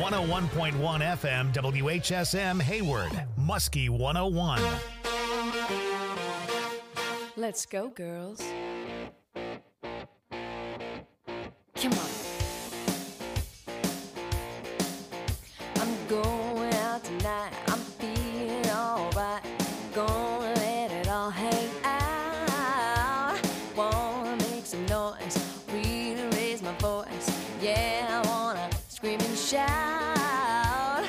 101.1 FM WHSM Hayward, Muskie 101. Let's go, girls. Come on. I'm going out tonight. I'm feeling alright. Gonna let it all hang out. Wanna make some noise, really raise my voice. Yeah, I wanna scream and shout.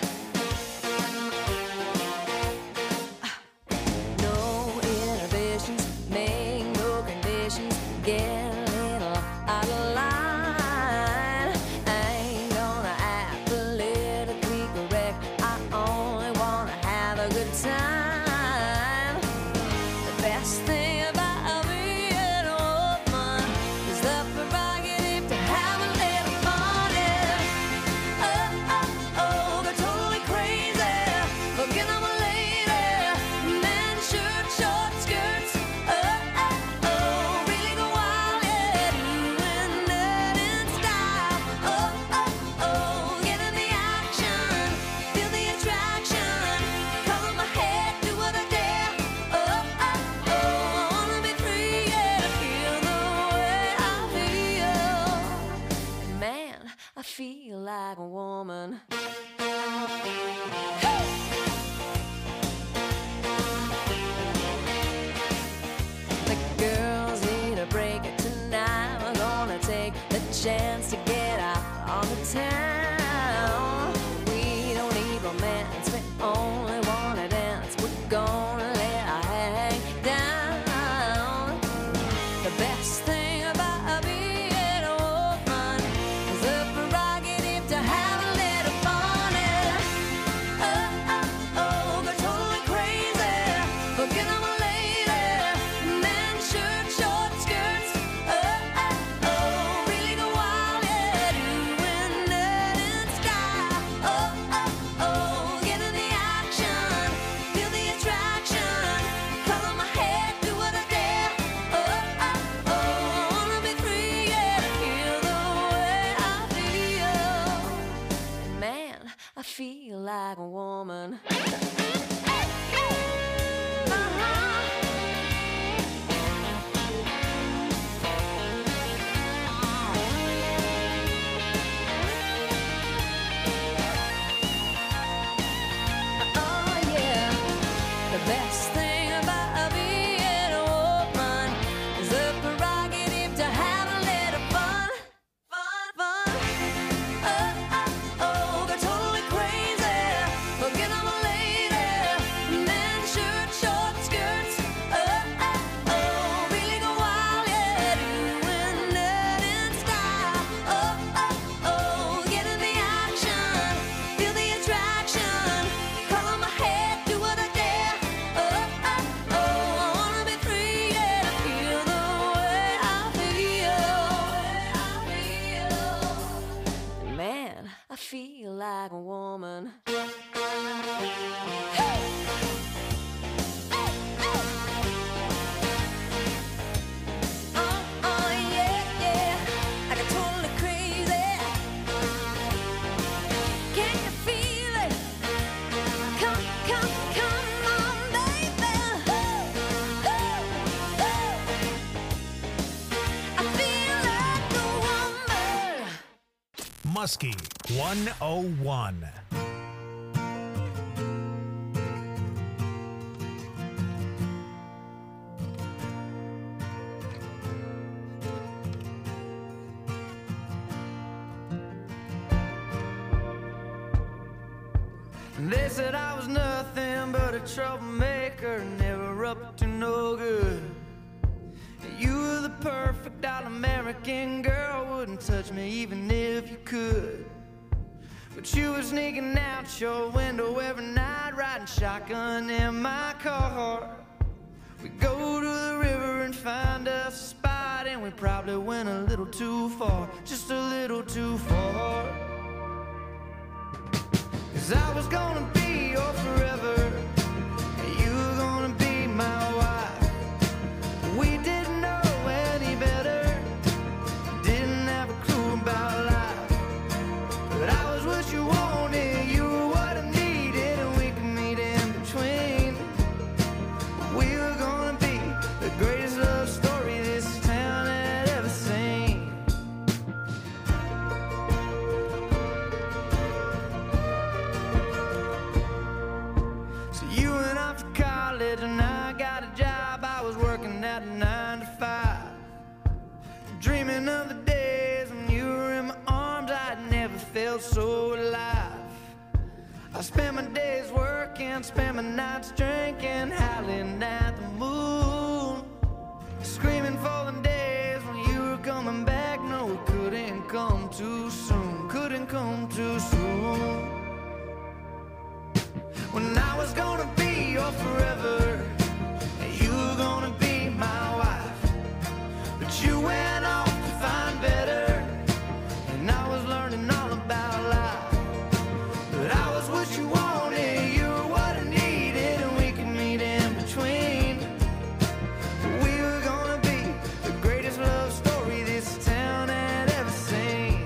No inhibitions, make no conditions. Get a little out of line. I ain't gonna act politically correct. I only wanna have a good time. The best thing about being a woman is the prerogative to have a little fun. Oh, oh, oh, they're totally crazy. Looking at my lady. Men, shirt, short skirts. Oh, oh, oh, really go wild, yeah. Doing that in style. Oh, oh, oh, get in the action. Feel the attraction. Color my head, do what I dare. Oh, oh, oh, I wanna be free, yeah. Feel the way I feel. Man, I feel like a woman. The girls need a break tonight. We're gonna take the chance to get out on the town. We don't need romance, we only wanna dance. We're gonna let our hair hang down. The best thing about being a woman is the prerogative to have a little fun. Oh, oh, oh, they're totally crazy. Looking at my lady. Men, shirt, short skirts. Oh, oh, oh, really go wild, yeah. Doing that in style. Oh, oh, oh, get in the action. Feel the attraction. Color my head, do what I dare. Oh, oh, oh, I wanna be free, yeah. Feel the way I feel. Man, I feel like a woman. Oh yeah, the best thing about being a woman is the prerogative to have a little fun, fun, fun. Oh, oh, oh, they're totally crazy. Looking at my lady. Men, shirt, short skirts. Oh, oh, oh, really go wild, yeah. Doing that in style. Oh, oh, oh, get in the action. Feel the attraction. Color my head, do what I dare. Oh, oh, oh, I wanna be free, yeah. Feel the way I feel. Man, I feel like a woman. Oh, yeah, yeah. I got totally crazy. Can you feel it? Come, come, come on, baby. I feel like a woman. Muskie 101. They said I was nothing but a troublemaker, never up to no good. You were the perfect all-American girl, wouldn't touch me even if you could. But you were sneaking out your window every night, riding shotgun in my car. We go to the river and find us a spot, and we probably went a little too far, just a little too far. 'Cause I was gonna be your forever, and you were gonna be my wife. We didn't know any better, didn't have a clue about life, but I was what you wanted. so alive. I spent my days working, spent my nights drinking, howling at the moon, screaming for the days when you were coming back. No, it couldn't come too soon, couldn't come too soon. When I was gonna be your forever, and you were gonna be my wife, but you went off to find better, and I was learning all about life. But I was what you wanted, you were what I needed, and we could meet in between. We were gonna be the greatest love story this town had ever seen.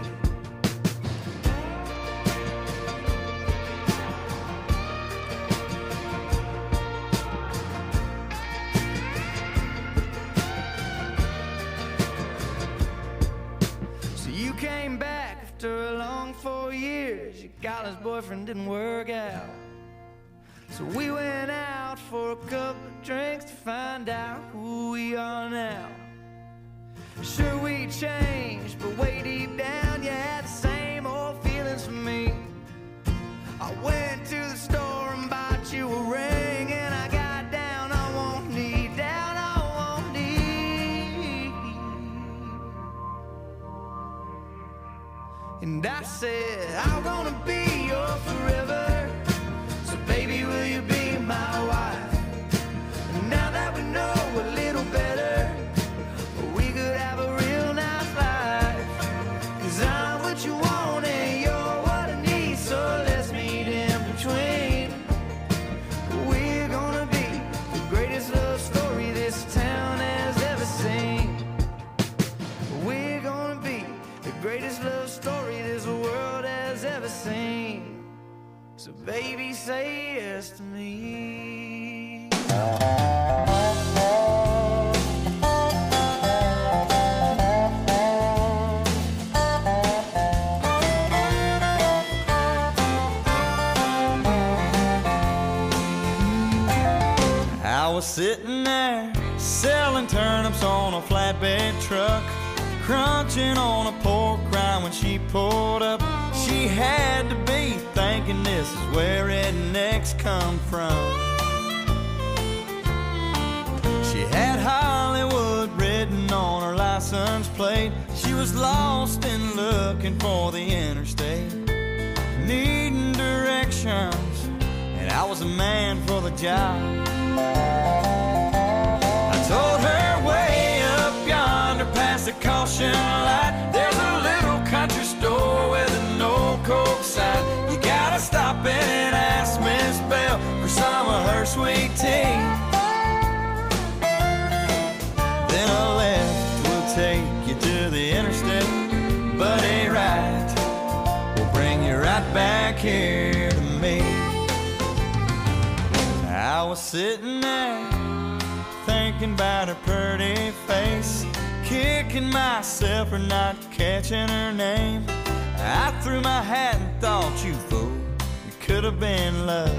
So you came back after a long 4 years. Your college boyfriend didn't work out, so we went out for a couple of drinks to find out who we are now. Sure, we changed, but way deep down you had the same old feelings for me. I went to the store and bought you a ring, and I got down on one knee, down on one knee. And I said, I'm gonna be your forever, so baby, will you be my wife? And now that we know a little better, we could have a real nice life. 'Cause I'm what you want and you're what I need, so let's meet in between. We're gonna be the greatest love story this town has ever seen. We're gonna be the greatest love story this world has ever seen. So baby, say yes to me. I was sitting there selling turnips on a flatbed truck, crunching on a pork rind when she pulled up. She had to be thinking this is where rednecks come from. She had Hollywood written on her license plate. She was lost and looking for the interstate, needing directions, and I was a man for the job. I told her way up yonder past the caution light, there's a little country store with an old Coke sign. You gotta stop in and ask Miss Bell for some of her sweet tea. Then a left will take you to the interstate, but a right will bring you right back here to me. I was sitting there thinking about her pretty face, kicking myself for not catching her name. I threw my hat and thought, you fool, it could have been love.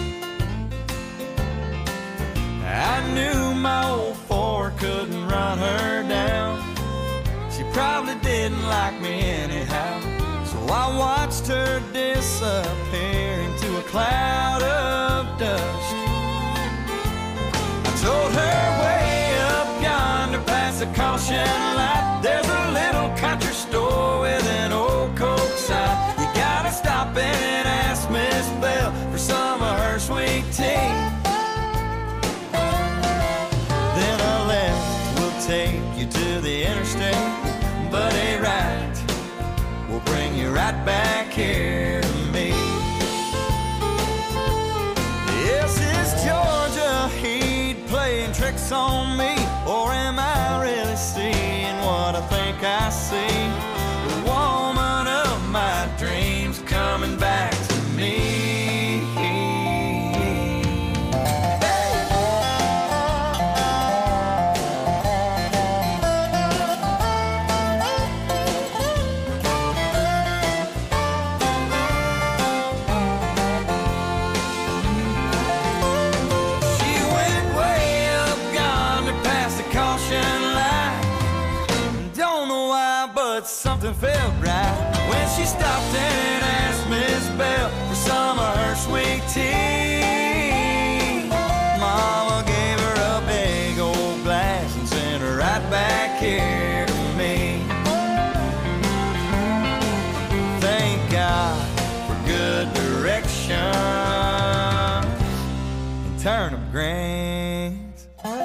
I knew my old Ford couldn't run her down. She probably didn't like me anyhow, so I watched her disappear into a cloud of dust. Told her way up yonder past the caution light, there's a little country store with an old Coke sign. You gotta stop in and ask Miss Bell for some of her sweet tea. Then a left will take you to the interstate, but a right will bring you right back here to me. Yes, it's Georgia Heat playing tricks on me, or am I really seeing what I think I see? The woman of my dreams coming back to me. Something felt right when she stopped and asked Miss Bell for some of her sweet tea. Mama gave her a big old glass and sent her right back here to me. Thank God for good direction and turnip greens.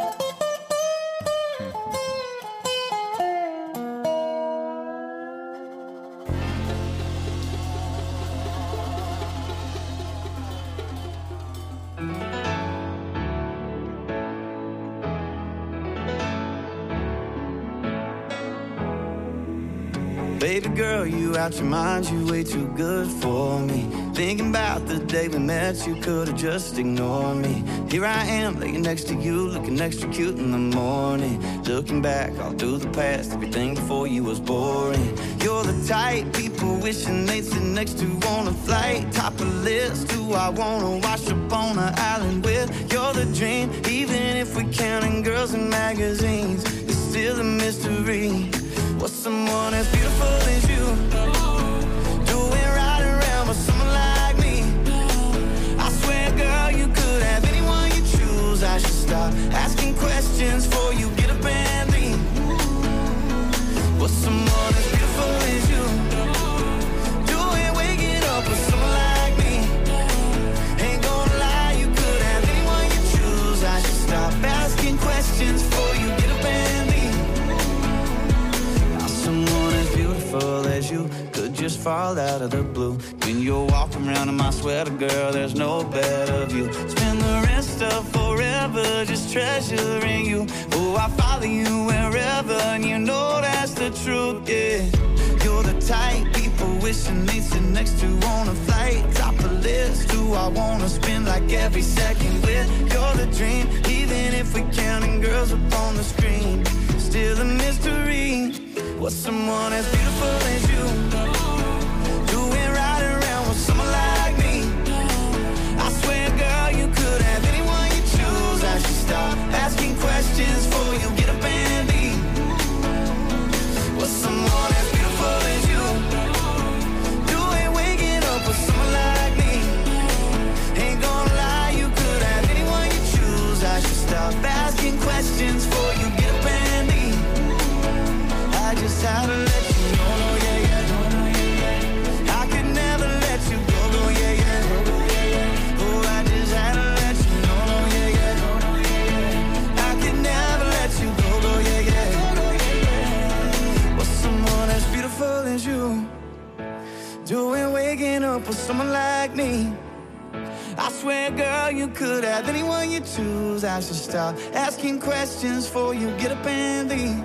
Baby girl, you out your mind, you way too good for me. Thinking about the day we met, you could've just ignored me. Here I am, laying next to you, looking extra cute in the morning. Looking back all through the past, everything before you was boring. You're the type people wishing they'd sit next to on a flight. Top of the list, who I wanna wash up on an island with. You're the dream, even if we're counting girls in magazines. It's still a mystery. What's someone as beautiful as you doing right around with someone like me? I swear, girl, you could have anyone you choose. I should stop asking questions before you get up and leave. What's someone as beautiful as you doing waking up with someone like me? Ain't gonna lie, you could have anyone you choose. I should stop asking questions before you get up and leave. Someone as beautiful as you could just fall out of the blue. When you're walking around in my sweater, girl, there's no better view. Spend the rest of forever just treasuring you. Oh, I follow you wherever, and you know that's the truth, yeah. You're the type people wishing they'd sit next to on a flight. Top of the list, who I wanna spend like every second with. You're the dream, even if we're counting girls up on the screen. Still a mystery. What's someone as beautiful as you doing right around with someone like me? I swear, girl, you could have anyone you choose. I should stop asking questions before you get up and leave. What's someone as beautiful as you doing waking up with someone like me? Ain't gonna lie, you could have anyone you choose. I should stop asking questions before you get up and leave. I just had to let you know, no, yeah, yeah. I could never let you go, no, yeah, yeah. Oh, I just had to let you know, no, yeah, yeah. I could never let you go, no, yeah, yeah. What's someone as beautiful as you doing waking up with someone like me? I swear, girl, you could have anyone you choose. I should stop asking questions before you get up and leave.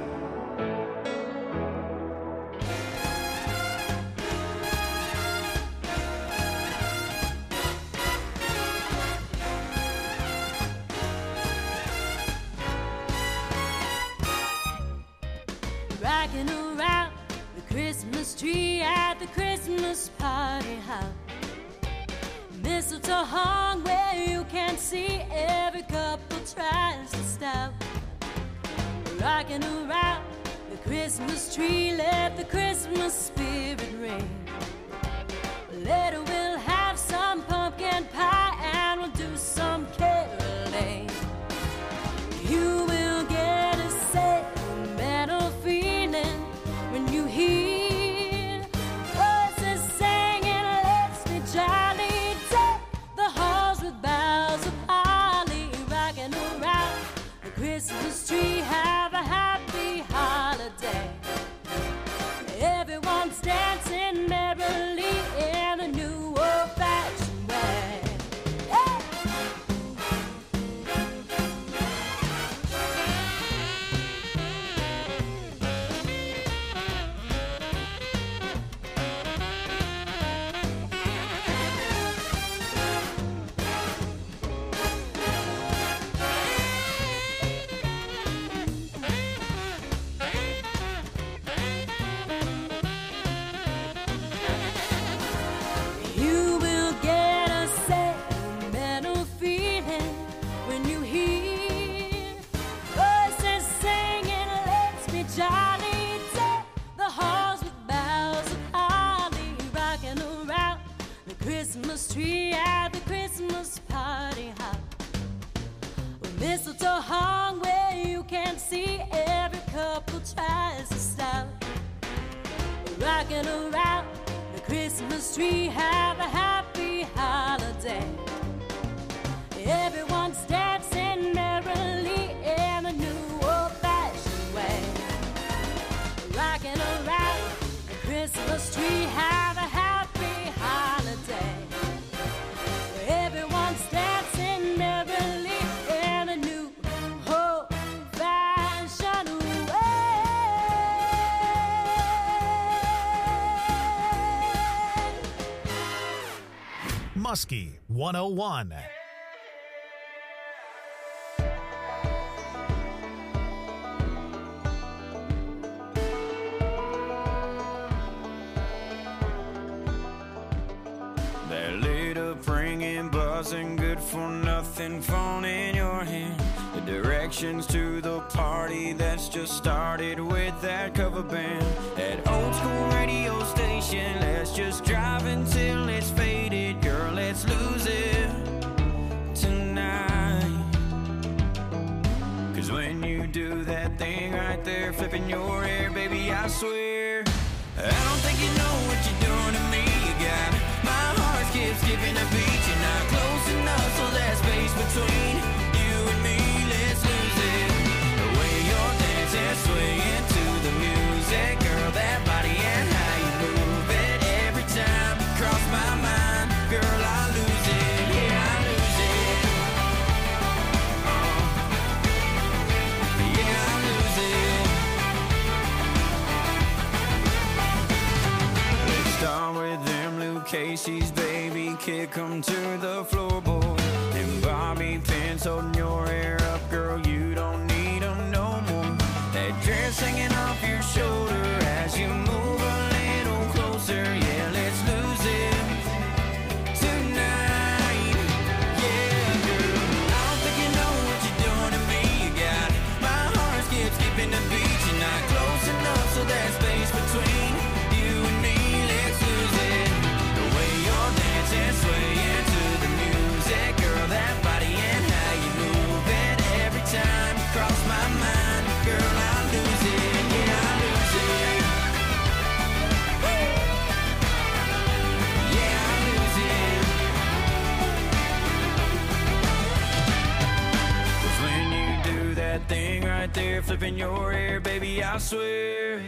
Rocking around the Christmas tree at the Christmas party hop. Mistletoe hung where you can see, every couple tries to stop. Rocking around the Christmas tree, let the Christmas spirit ring. Later we'll have some pumpkin pie and we'll do some caroling. You will get a sentimental feeling when you hear voices singing, let's be jolly, deck the halls with boughs of holly. Rocking around the Christmas tree, have a happy holiday. Everyone's dancing merrily in a new to stop. Rocking around the Christmas tree, have a happy holiday. Everyone's dancing merrily in a new old-fashioned way. Rocking around the Christmas tree, have a happy holiday. Everyone's dancing merrily in a new old-fashioned way. Muskie 101. That lit up ringing, buzzing, good for nothing phone in your hand. The directions to the party that's just started with that cover band. That old school radio station, let's just drive until it's faded. Girl, let's lose it tonight. Cause when you do that thing right there, flipping your hair, baby, I swear I don't think you know what you're doing to me. You got my heart skipping a beat. You're not close enough, so that space between you and me, let's lose it. The way you're dancing, swaying to the music, girl, that body and how you move it. Every time you cross my mind, girl, I lose it. Yeah, I lose it. Yeah, I lose it. Let's start with them Luke Casey's, baby, kick 'em to the floorboard. Them bobby pins holding your hair up, girl, you don't need 'em no more. That dress hanging off your shoulder as you move a little closer. Yeah, let's lose it tonight. Yeah, girl, I don't think you know what you're doing to me. You got my heart skipping the beat. You're not close enough, so that space between you and me, let's lose it. The way you're dancing, swaying to the music, girl, that body and how you move it. Every time you cross my mind, girl, I lose it. Yeah, I lose it. Yeah, I lose it. 'Cause when you do that thing right there, flipping your hair, baby, I swear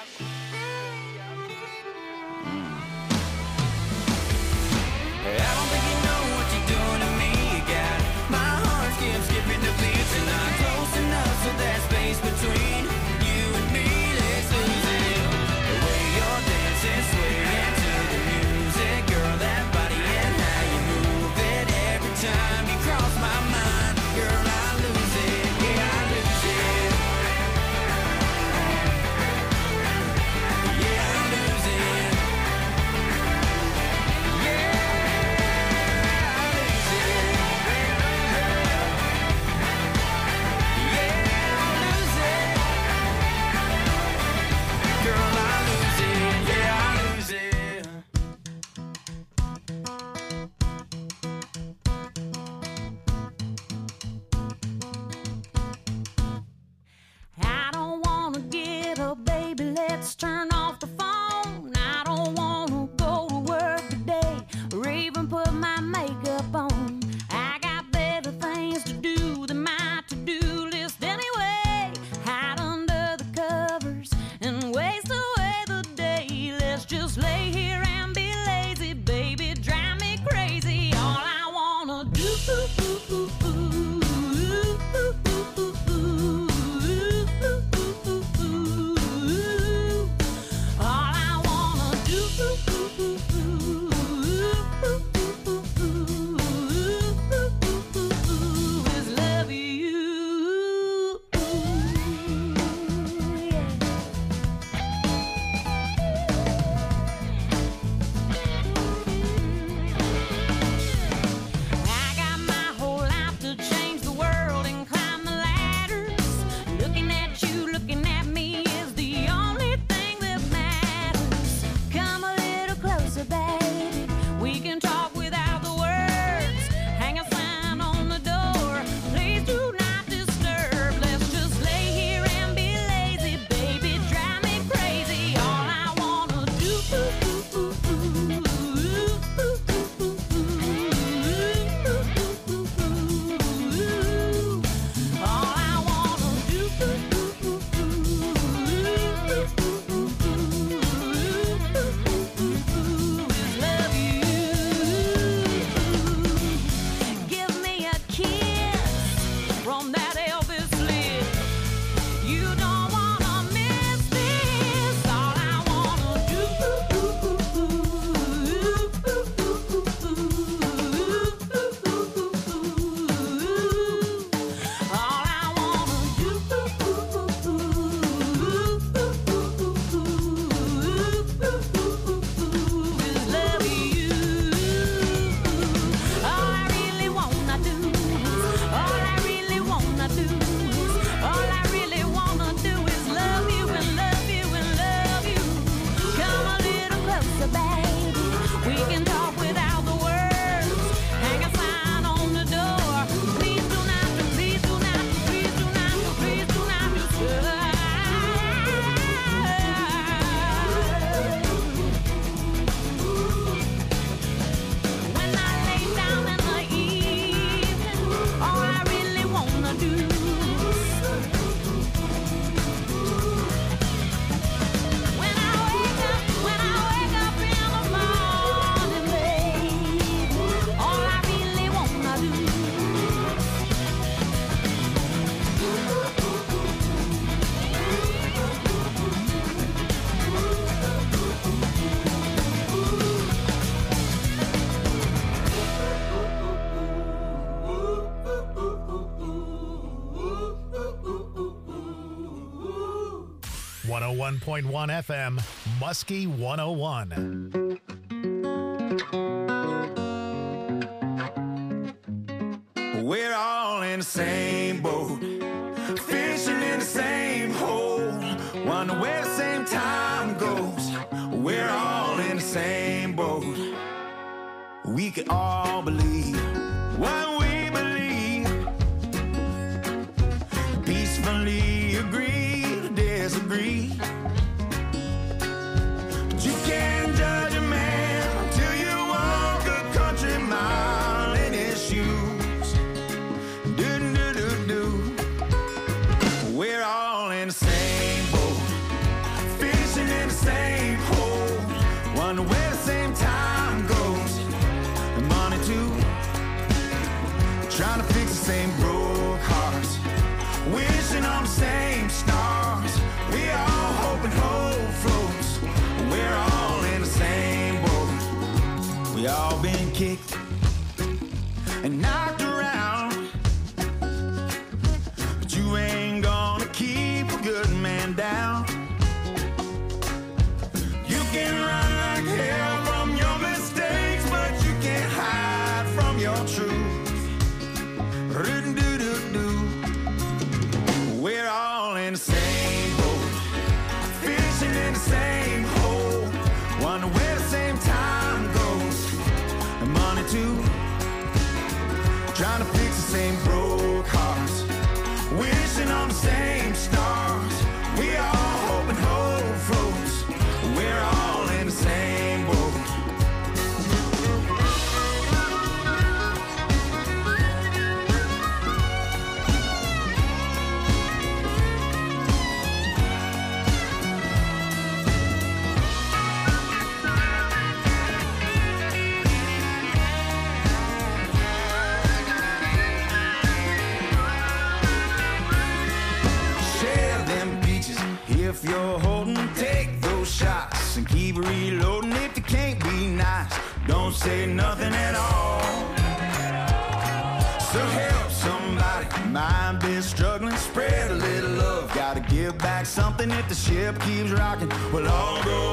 I don't think you know what you're doing to me. You got my heart skipping the beats. You're not close enough, so that space between you and me, let's lose it. The way you're dancing, swaying to the music, girl, that body and how you move it. Every time you cross my mind, girl, I lose it. Yeah, I lose it. 101.1 FM, Muskie 101. We're all in the same boat, fishing in the same hole, wonder where the same time goes. We're all in the same boat. We can all believe what we believe, peacefully agree to disagree. But you can't judge a man until you walk a country mile in his shoes. Do-do-do-do. We're all in the same boat, fishing in the same hole, wonder where the same time goes. And money too, trying to fix the same broke hearts, wishing on the same stars. We all hoping hope floats. We're all in the same boat. We all been kicked and knocked around, but you ain't gonna keep a good man down. You can run like hell from your mistakes, but you can't hide from your truth. Do-do-do-do. We're all in the same boat, fishing in the same hole, wonder where the same time goes. And money too, trying to fix the same broke hearts, wishing on the same stars. We all hoping hope floats. We're all in the same boat. Share them peaches if you're holding. Take those shots and keep reloading. If you can't be nice, don't say nothing at all. So help somebody, mind been struggling. Spread a little love, gotta give back something. If the ship keeps rocking, we'll all go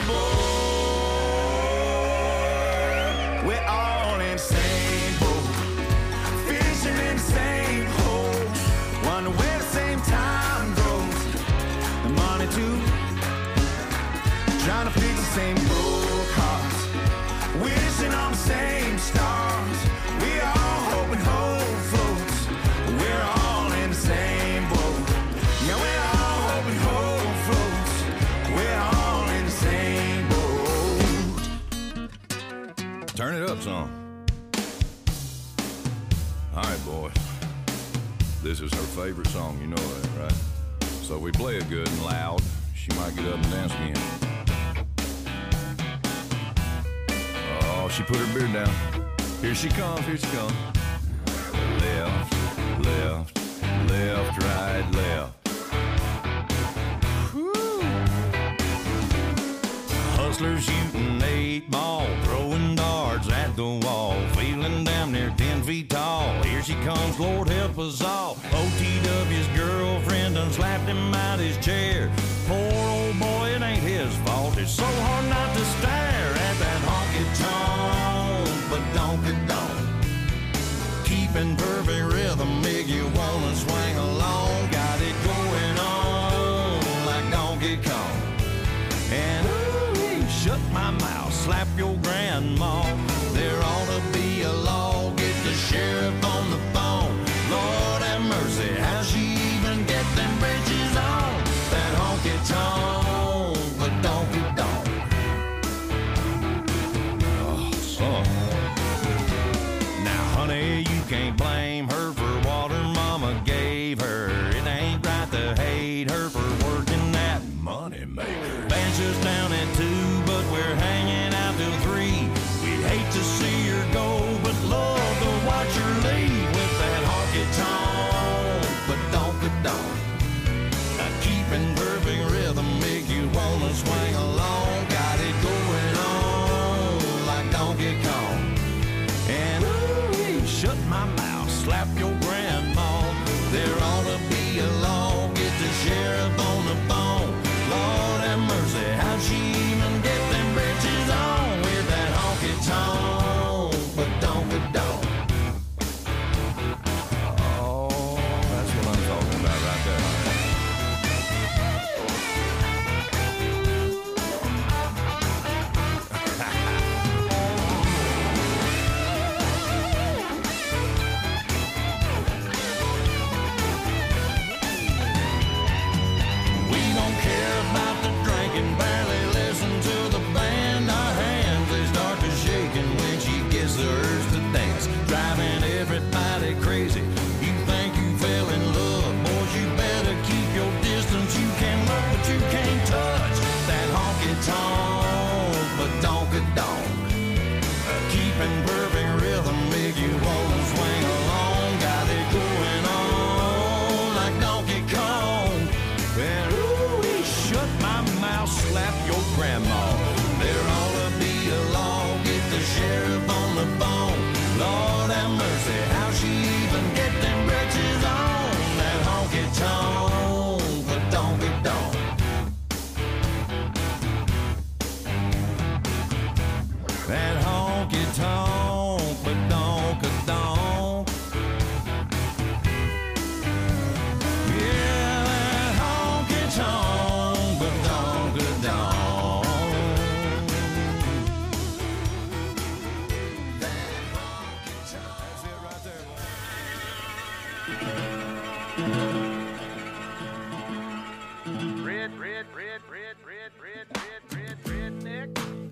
overboard. We're all in the same boat, fishing in the same hole, wonder where the same time goes. And money too, trying to fix the same broke hearts, wishing on the same stars. We all hoping hope floats. We're all in the same boat. Yeah, we're all hoping hope floats. We're all in the same boat. Turn it up some. All right, boys. This is her favorite song, you know that, right? So we play it good and loud. She might get up and dance again. Oh, she put her beard down. Here she comes, here she comes. Left, left, left, right, left. Whew. Hustler shooting 8 ball, throwing darts at the wall, feeling damn near 10 feet tall. Here she comes, Lord help us all. OTW's girlfriend done slapped him out his chair. Poor old boy, it ain't his fault. It's so hard not to stare at that honky-tonk, but donk-a-donk. Keeping perfect rhythm, make you wanna swing along. Got it going on like Donkey Kong. And ooh, shut my mouth, slap your grandma. There ought to be a law, get the sheriff on the phone. Lord have mercy, how'd she even get them bridges on? That honky-tonk, but donk-a-donk. Oh, son. Now, honey, you can't blame her for what her mama gave her. It ain't right to hate her for working that money maker. Bench us down at 2, but we're hanging out till 3. We'd hate to see her go, but love to watch her leave with that honky-tonk, but donk-a-donk. Now keeping perfect rhythm make you wanna swing along. Got it going on like Donkey Kong. And ooh, shut my mouth, slap your grandma. There ought to be a law, get the sheriff on the phone. Lord I'll slap your grandma. There ought to be a law, get the sheriff on the phone. Lord have mercy, how she even get them britches on? That honky-tonk, the donkey-donk. That honky-tonk, the donk-a-donk. Yeah, that honky-tonk, the donk-a-donk. That honky-tonk. That's it right there, boy. Redneck.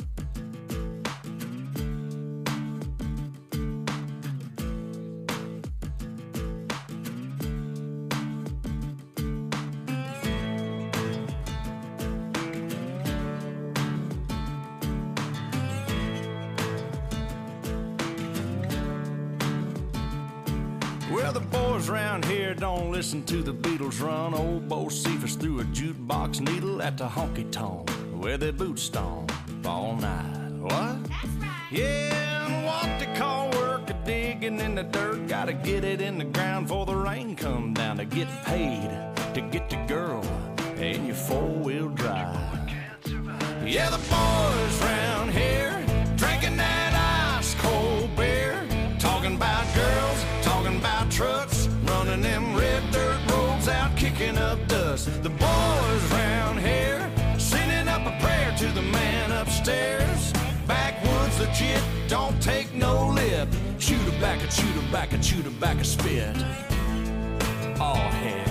Well, the boys around here don't listen to the Beatles run. Old Bo Cephas threw a jukebox needle at the honky-tonk where their boots stomp all night. What? That's right. Yeah, and what they call work a digging in the dirt. Gotta get it in the ground before the rain come down to get paid, to get the girl in your four-wheel drive. Yeah, the boys round here drinking that ice-cold beer, talking about girls, talking about trucks, running them red dirt roads out, kicking up dust. The boys round here sending up a prayer to the man upstairs. Backwoods legit, don't take no lip. Chew tobacco, chew tobacco, chew tobacco, spit. Oh, heck.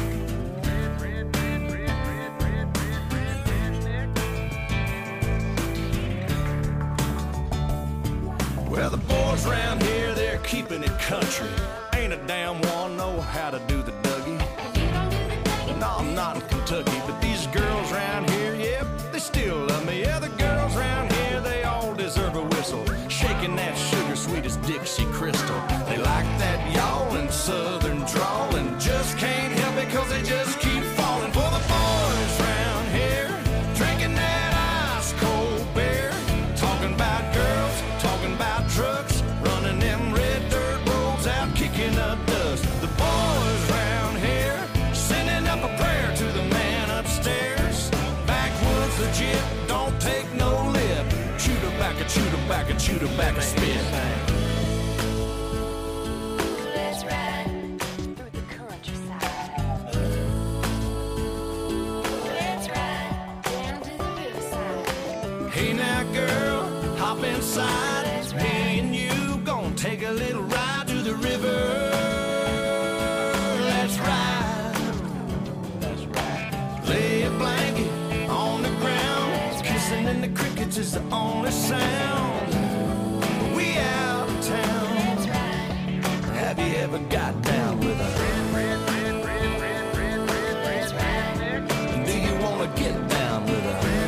Well, the boys around here, they're keeping it country. Ain't a damn one know how to do the Dougie. No, I'm not in Kentucky, but these girls around here, yep, they still love me. Yeah, the girls around here, they all deserve a whistle. Shaking that sugar sweet as Dixie Crystal. They like that yawling southern drawl and just can't help it cause they just keep falling for the boys around here. Drinking that ice cold beer, talking about girls, talking about trucks, running them red dirt roads out, kicking up dust. The boys round here sending up a prayer to the man upstairs. Backwoods legit, don't take no lip. Chew tobacco, chew tobacco, chew tobacco, spit. Let's ride through the countryside. Let's ride down to the riverside. Hey now girl, hop inside. Me and you gon' take a little ride to the river. Let's ride. That's right. Lay a blanket on the ground. Kissing in the crickets is the only sound. We out of town. Let's ride. Have you ever got down with a Let's ride. And do you wanna get down with a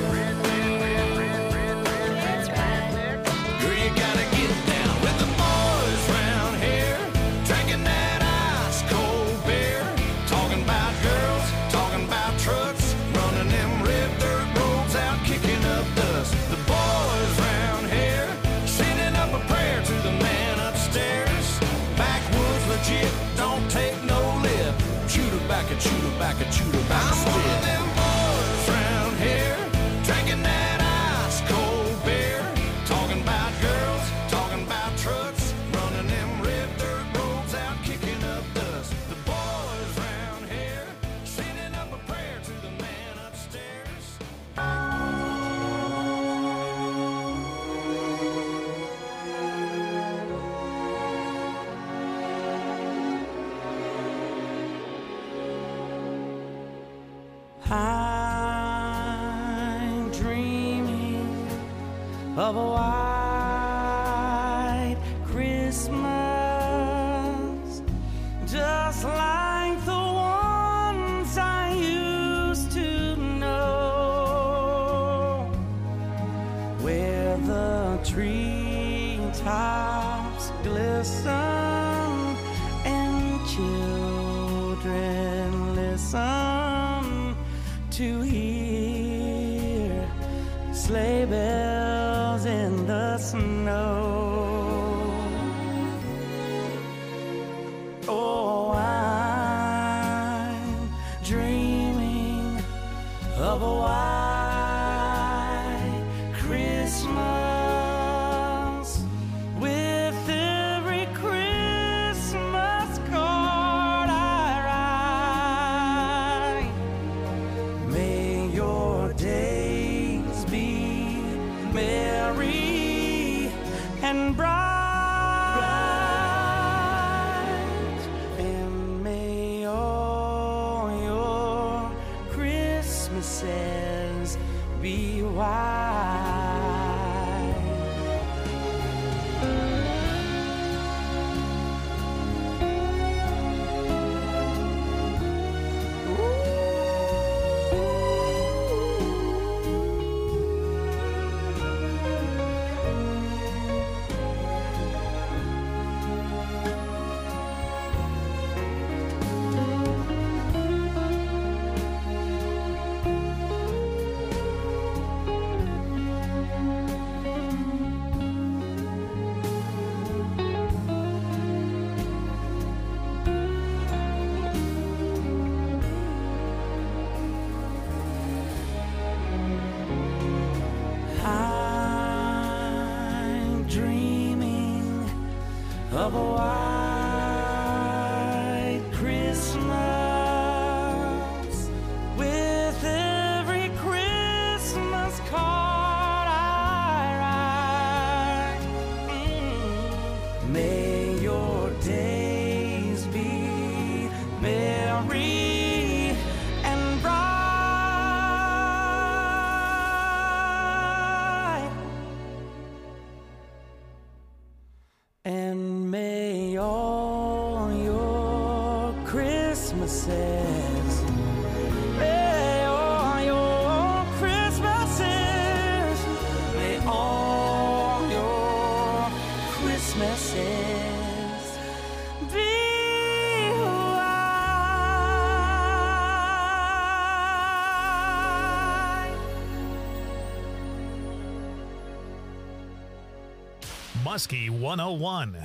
Let's ride. Girl, you gotta get down with the boys round here, drinking that ice cold beer, talking about girls, talking about trucks, running them red dirt roads out, kicking up dust. The boys round here sending up a prayer to the man upstairs. Backwoods legit, don't take no lip. Chew tobacco, chew tobacco, chew tobacco, spit. I'm one of them boys round here, drinking that ice cold beer, talking about girls, talking about trucks, running them red dirt roads out, kicking up dust. The boys round here sending up a prayer to the man upstairs. I'm dreaming of a white Christmas, just like the ones I used to know, where the treetops glisten and children listen to hear sleigh bells in the snow. Oh, I'm dreaming of a white Christmas with every Christmas card I write. May your days be merry and bright, and may all your Christmases be white. I'm dreaming of a white Christmas with every Christmas card I write. May your days be merry and bright, and may all your Christmases, may all your Christmases, may all your Christmases be white. Muskie 101.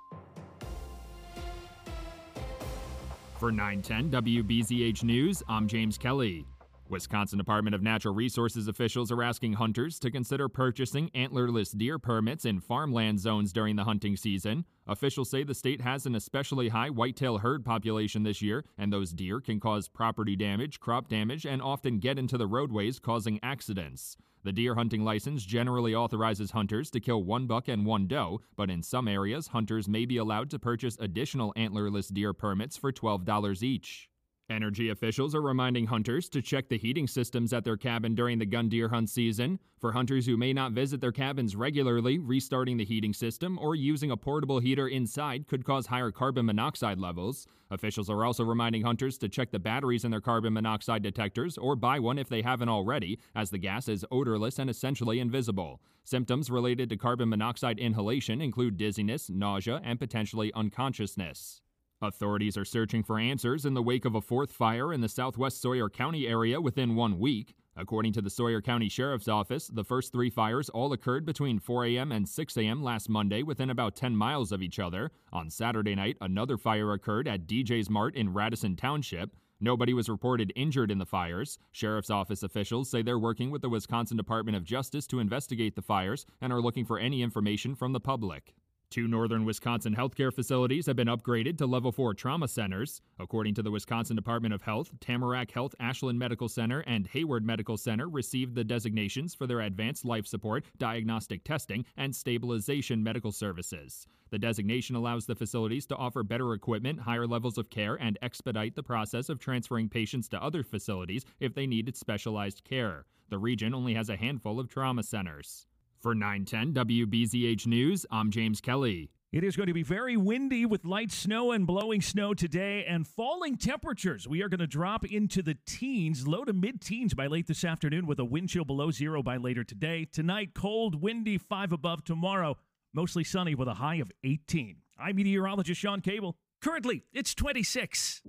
For 910 WBZH News, I'm James Kelly. Wisconsin Department of Natural Resources officials are asking hunters to consider purchasing antlerless deer permits in farmland zones during the hunting season. Officials say the state has an especially high whitetail herd population this year, and those deer can cause property damage, crop damage, and often get into the roadways, causing accidents. The deer hunting license generally authorizes hunters to kill one buck and one doe, but in some areas, hunters may be allowed to purchase additional antlerless deer permits for $12 each. Energy officials are reminding hunters to check the heating systems at their cabin during the gun deer hunt season. For hunters who may not visit their cabins regularly, restarting the heating system or using a portable heater inside could cause higher carbon monoxide levels. Officials are also reminding hunters to check the batteries in their carbon monoxide detectors or buy one if they haven't already, as the gas is odorless and essentially invisible. Symptoms related to carbon monoxide inhalation include dizziness, nausea, and potentially unconsciousness. Authorities are searching for answers in the wake of a fourth fire in the southwest Sawyer County area within 1 week. According to the Sawyer County Sheriff's Office, the first three fires all occurred between 4 a.m. and 6 a.m. last Monday within about 10 miles of each other. On Saturday night, another fire occurred at DJ's Mart in Radisson Township. Nobody was reported injured in the fires. Sheriff's Office officials say they're working with the Wisconsin Department of Justice to investigate the fires and are looking for any information from the public. 2 northern Wisconsin healthcare facilities have been upgraded to Level 4 trauma centers. According to the Wisconsin Department of Health, Tamarack Health Ashland Medical Center and Hayward Medical Center received the designations for their advanced life support, diagnostic testing, and stabilization medical services. The designation allows the facilities to offer better equipment, higher levels of care, and expedite the process of transferring patients to other facilities if they needed specialized care. The region only has a handful of trauma centers. For 910 WBZH News, I'm James Kelly. It is going to be very windy with light snow and blowing snow today and falling temperatures. We are going to drop into the teens, low to mid-teens by late this afternoon with a wind chill below 0 by later today. Tonight, cold, windy, 5 above. Tomorrow, mostly sunny with a high of 18. I'm meteorologist Sean Cable. Currently, it's 26.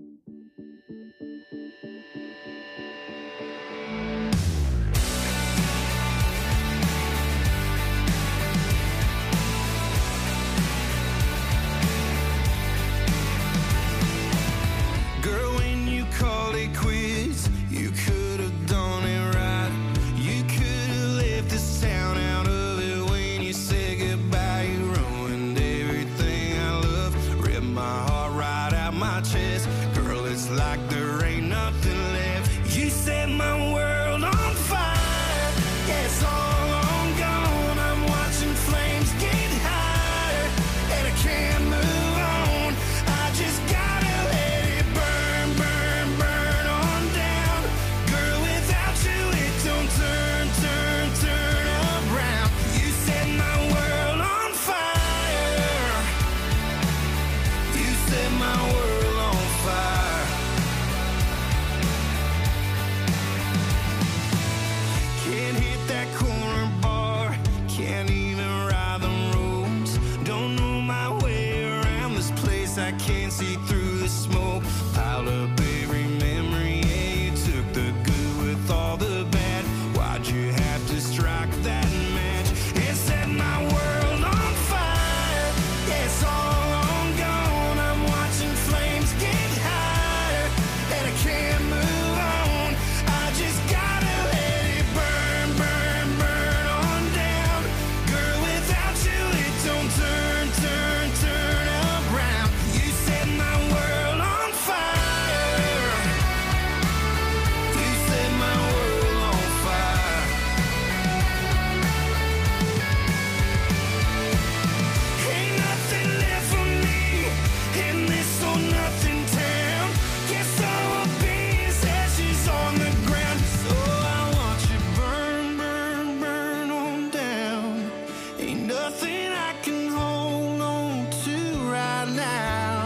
it's all long gone. I'm watching flames get higher, and I can't move on. I just gotta let it burn, burn, burn on down. Girl, without you, it don't turn, turn, turn around. You set my world on fire. You set my world on fire. Can't hit that corner bar, can't even ride the roads. Don't know my way around this place, I can't see through the smoke. Piled up every memory, yeah, you took the good with all the bad. Why'd you have to strike that match and set my world on fire? Yeah, it's all long gone. I'm watching flames get higher, and I can't move on. I just gotta let it burn, burn, burn on down. Girl, without you, it don't turn, turn, turn around. You set my world on fire. You set my world on fire. Ain't nothing left for me in this or nothing town. Guess all will be is ashes on the ground. So I watch it burn, burn, burn on down. Ain't nothing I can hold on to right now.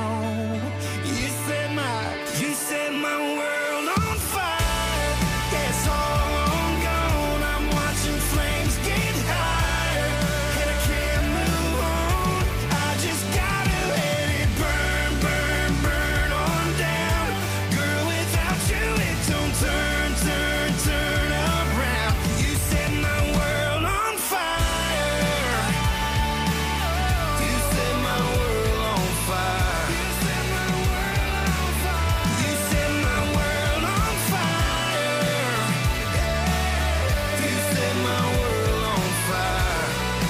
You set my world on fire. Yeah, it's all long gone. I'm watching flames get higher, and I can't move on. I just gotta let it burn, burn, burn on down. Girl, without you, it don't turn, turn, turn around. You set my world on fire. You set my world on fire. You set my world on fire. You set my world on fire. You set my world on fire.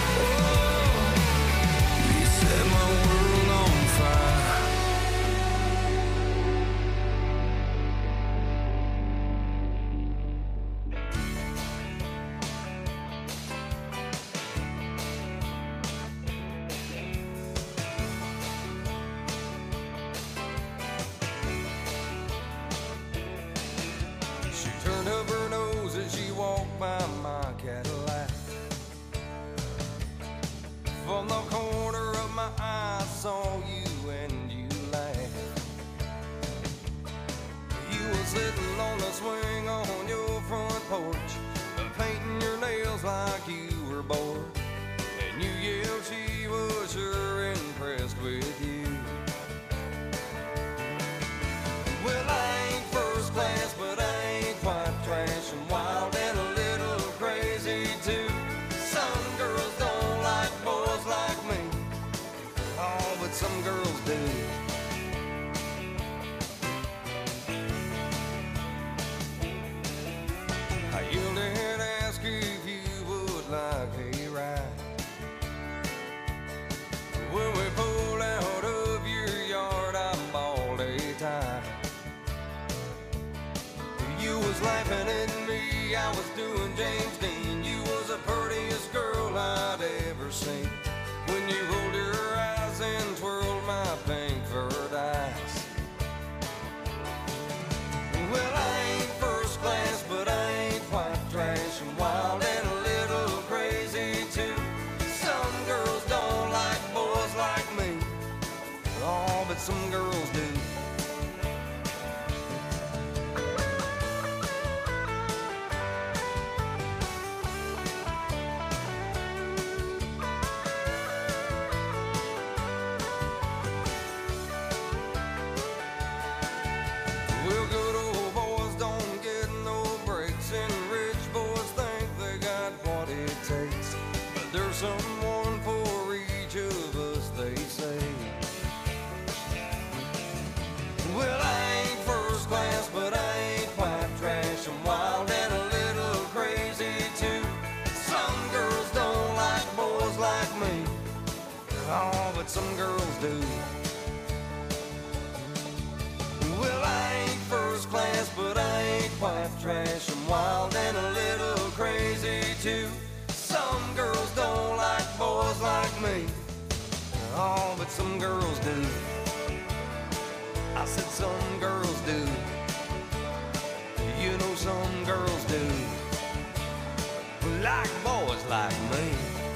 You set my world on fire. She turned up her nose as she walked by my Cadillac. From the corner of my eye, I saw you and you laughed. You were sitting on the swing on your front porch, painting your nails like you were bored. And you yelled she was sure impressed with you. Well, I ain't first class, but I ain't quite trash. I'm wild and a little crazy too. Some girls don't like boys like me. Oh, but some girls do. I yelled and asked if you would like a ride. When we pulled out of your yard, I bawled a tie. You was laughing at me, I was doing James Dean. You was the prettiest girl I'd ever seen. When you rolled your eyes and twirled my pink furred eyes. Well, I ain't first class, but I ain't quite trash. I'm wild and a little crazy too. Some girls don't like boys like me. Oh, but some girls do. Well, good old boys don't get no breaks, and rich boys think they got what it takes. But there's someone for each of us, they say. Well, I ain't first class, but I ain't quite trash. I'm wild and a little crazy too. Some girls don't like boys like me. Oh, but some girls do. Well, I ain't first class, but I ain't quite trash. I'm wild and a little crazy too. Some girls don't like boys like me. Oh, but some girls do. I said some girls do. You know some girls do. Like boys like me.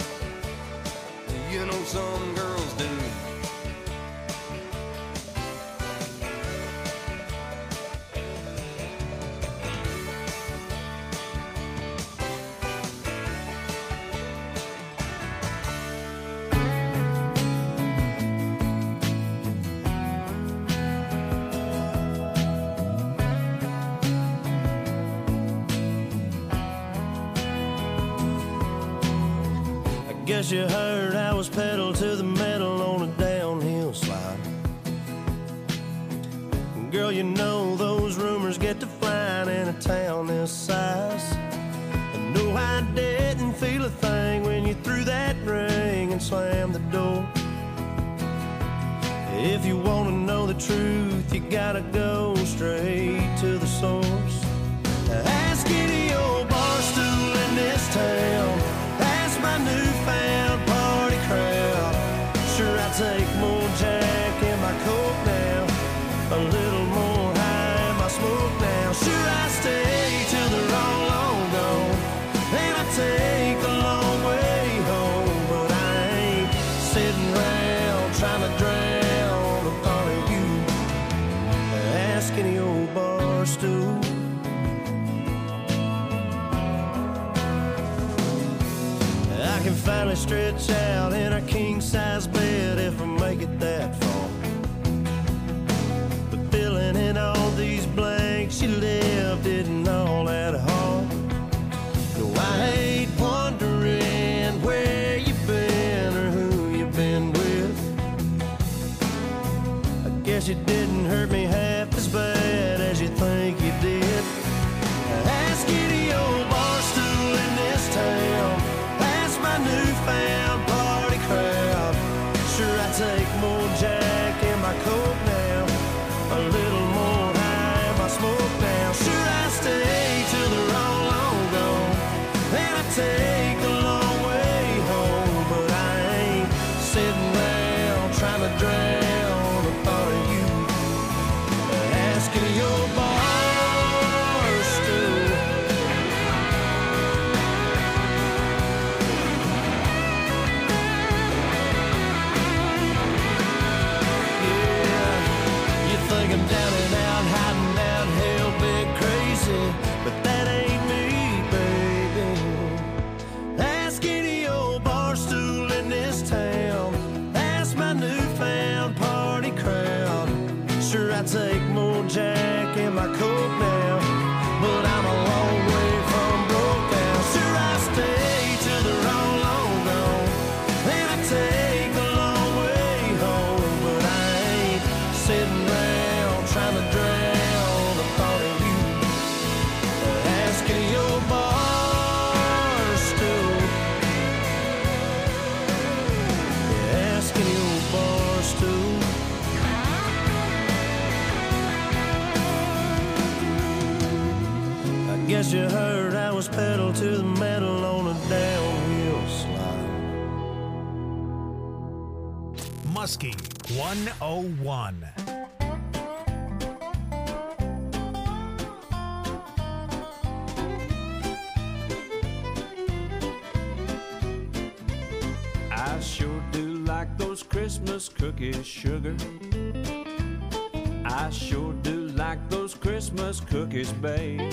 You know some girls do. Guess you heard I was pedal to the metal on a downhill slide. Girl, you know those rumors get to flying in a town this size. And no, I didn't feel a thing when you threw that ring and slammed the door. If you want to know the truth, you gotta go straight to the source. Ask any old bar stool in this town. Ask my newfound party crowd. Sure, I take more Jack in my coke now, a little more high in my smoke now. Sure, I stay till they're all gone, and I take the long way home. But I ain't sitting around trying to drown the thought of you. Ask any old bar stool. I can finally stretch out in a king-size bed if I make it that far. But filling in all these blanks you left isn't all that hard. No, I hate wondering where you've been or who you've been with. I guess it didn't hurt me half as bad as you think you did. Ask any old bar stool in this town. My newfound party crowd. Sure, I take more Jack in my coke now, a little more high in my smoke now. Sure, I stay till they're all gone, and I take the long way home. But I ain't sitting around trying to drown the thought of you. Asking your bar stool. I'm down and out, hiding out, hell big crazy, but that ain't me, baby. Ask any old bar stool in this town. Ask my newfound party crowd. Sure, I take more Jack in my coke now, but I'm a long way from broke now. Sure, I stay till they're all gone, and I take the long way home. But I ain't sitting around trying to drown the thought of you. Asking your bar stool. Asking your bar stool. I guess you heard I was pedal to the metal on a downhill slide. Muskie 101. I sure do like those Christmas cookies, sugar. I sure do like those Christmas cookies, babe.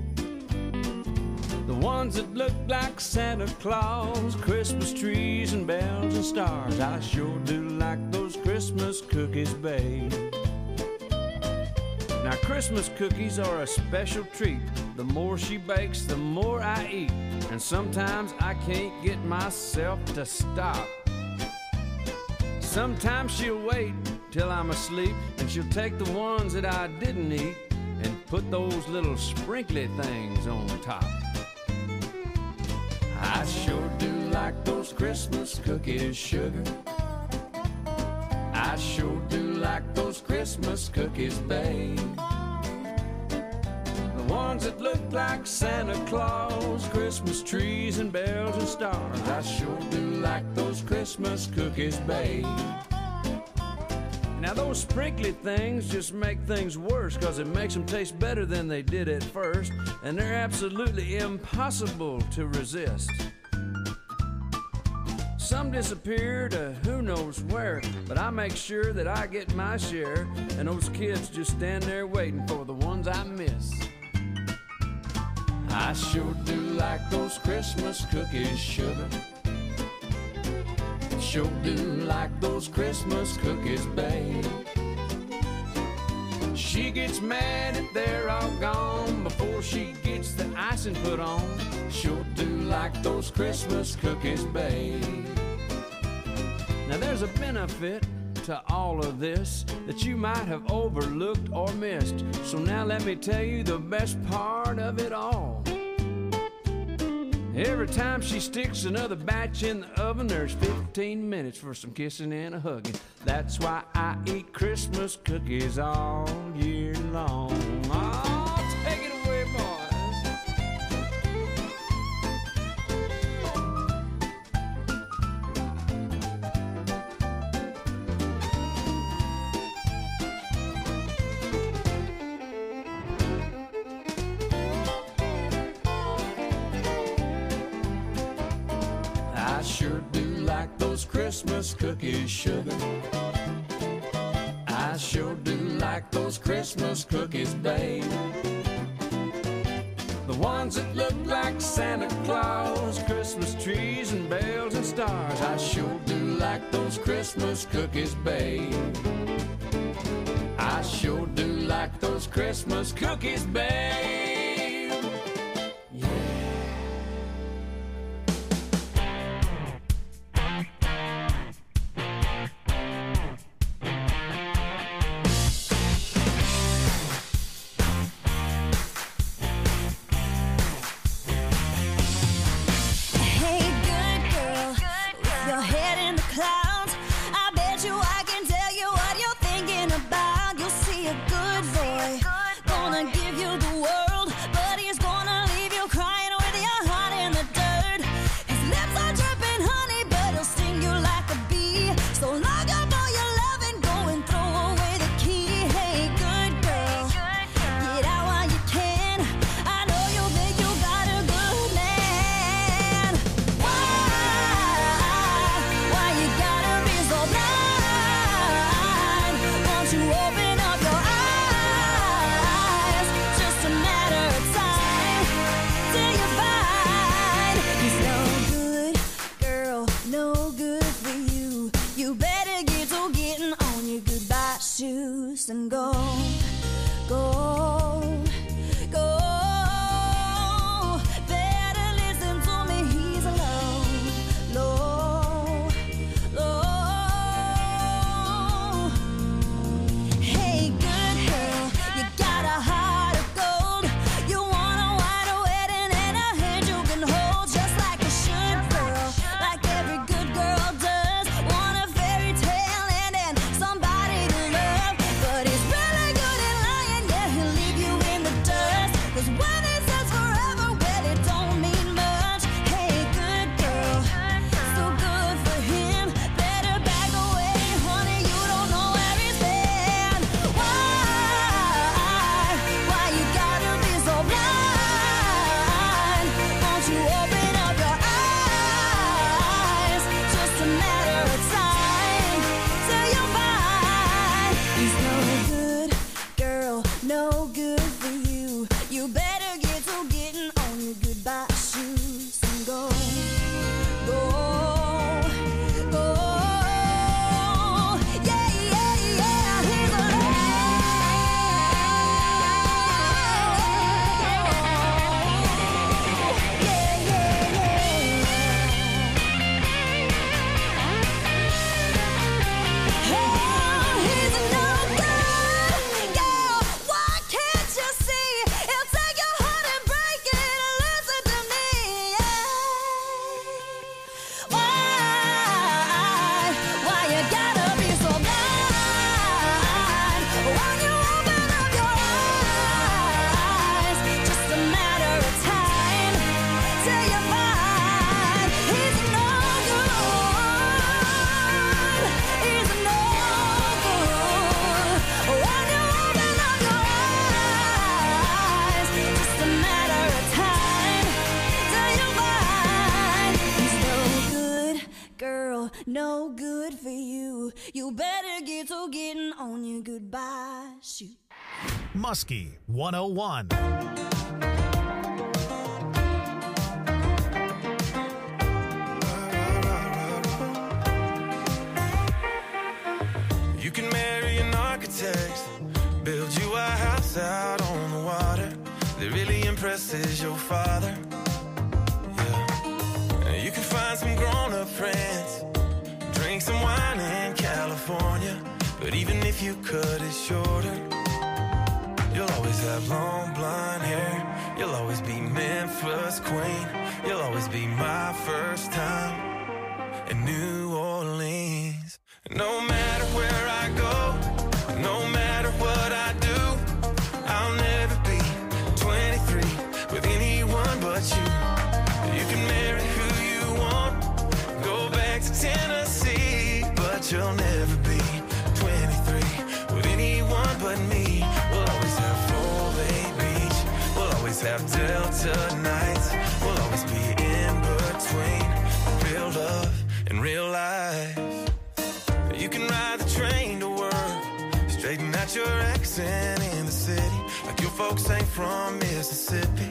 The ones that look like Santa Claus, Christmas trees and bells and stars. I sure do like those Christmas cookies, babe. Now Christmas cookies are a special treat. The more she bakes, the more I eat. And sometimes I can't get myself to stop. Sometimes she'll wait till I'm asleep, and she'll take the ones that I didn't eat and put those little sprinkly things on top. I sure do like those Christmas cookies, sugar. I sure do like those Christmas cookies, babe. The ones that look like Santa Claus, Christmas trees and bells and stars. I sure do like those Christmas cookies, babe. Now those sprinkly things just make things worse, 'cause it makes them taste better than they did at first, and they're absolutely impossible to resist. Some disappear to who knows where, but I make sure that I get my share, and those kids just stand there waiting for the ones I miss. I sure do like those Christmas cookies, sugar. Sure do like those Christmas cookies, babe. She gets mad if they're all gone before she gets the icing put on. Sure do like those Christmas cookies, babe. Now there's a benefit to all of this that you might have overlooked or missed. So now let me tell you the best part of it all. Every time she sticks another batch in the oven, there's 15 minutes for some kissing and a hugging. That's why I eat Christmas cookies all year long. Oh, take it away, boys. I sure do like those Christmas cookies, sugar. I sure do like those Christmas cookies, babe. The ones that look like Santa Claus, Christmas trees and bells and stars. I sure do like those Christmas cookies, babe. I sure do like those Christmas cookies, babe. Gonna give you the world no good for you. You better get to getting on your goodbye shoot. Muskie 101. You can marry an architect, build you a house out on the water that really impresses your father. Yeah. You can find some grown-up friends, drink some wine in California, but even if you cut it shorter, you'll always have long blonde hair. You'll always be Memphis queen. You'll always be my first time in New Orleans. No matter where I go, no matter what I do, I'll never be 23 with anyone but you. You can marry who you want, go back to Tennessee, but you'll never be 23 with anyone but me. We'll always have Full Bay Beach, we'll always have Delta nights, we'll always be in between real love and real life. You can ride the train to work, straighten out your accent in the city, like your folks ain't from Mississippi.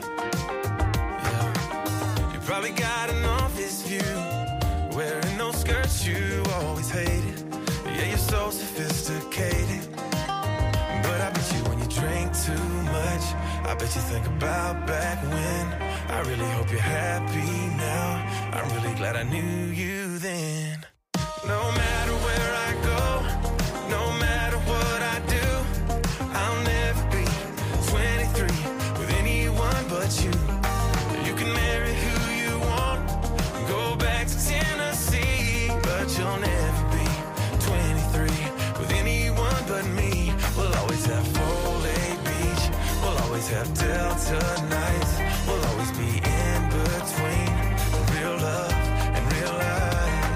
Yeah. You probably got an office view, wearing those skirts you always hated. Yeah, you're so sophisticated, but I bet you when you drink too much, I bet you think about back when. I really hope you're happy now. I'm really glad I knew you then. No matter where I go, no matter what I do, I'll never be 23 with anyone but you. You can marry who you want, go back to Tennessee, but you'll never be 23 with anyone but me. We'll always have Full Bay Beach, we'll always have Delta nights, we'll always be in between real love and real life.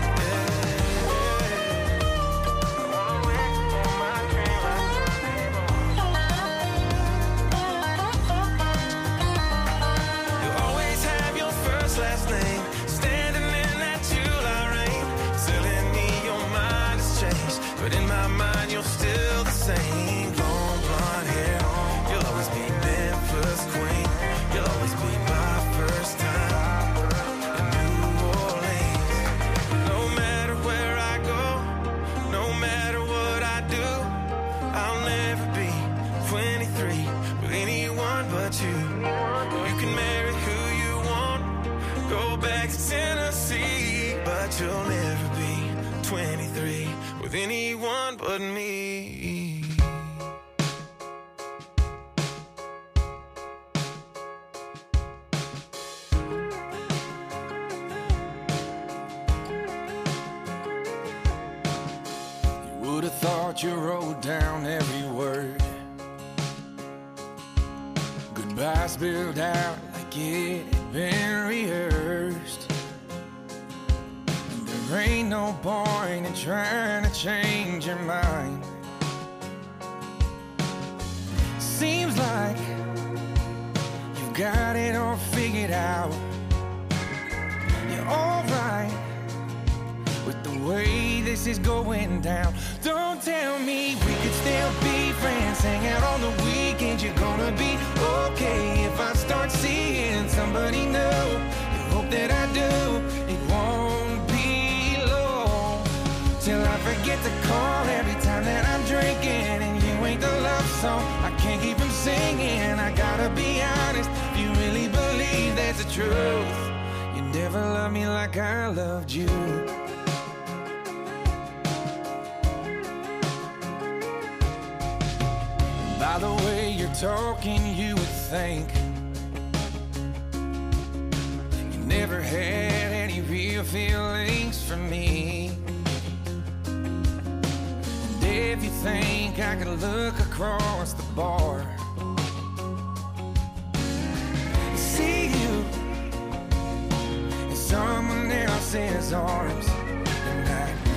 Last name, standing in that July rain, telling me your mind has changed, but in my mind you're still the same. Long blonde hair, you'll always be Memphis queen, you'll always be my first time in New Orleans. No matter where I go, no matter what I do, I'll never be 23 with anyone but you. You can marry who you want, go back to Tennessee, but you'll never be 23 with anyone but me. You would have thought you wrote down every word. Goodbye spilled out like it had been rehearsed. And there ain't no point in trying to change your mind. Seems like you've got it all figured out. You're alright with the way this is going down. Don't tell me we could still be friends, hang out on the weekends. You're gonna be okay if I start seeing somebody new. You hope that I do, it won't be long till I forget to call every time that I'm drinking and you ain't the love song I can't keep from singing. I gotta be honest, if you really believe that's the truth, you never loved me like I loved you. By the way you're talking, you would think you never had any real feelings for me. And if you think I could look across the bar, see you in someone else's arms, and I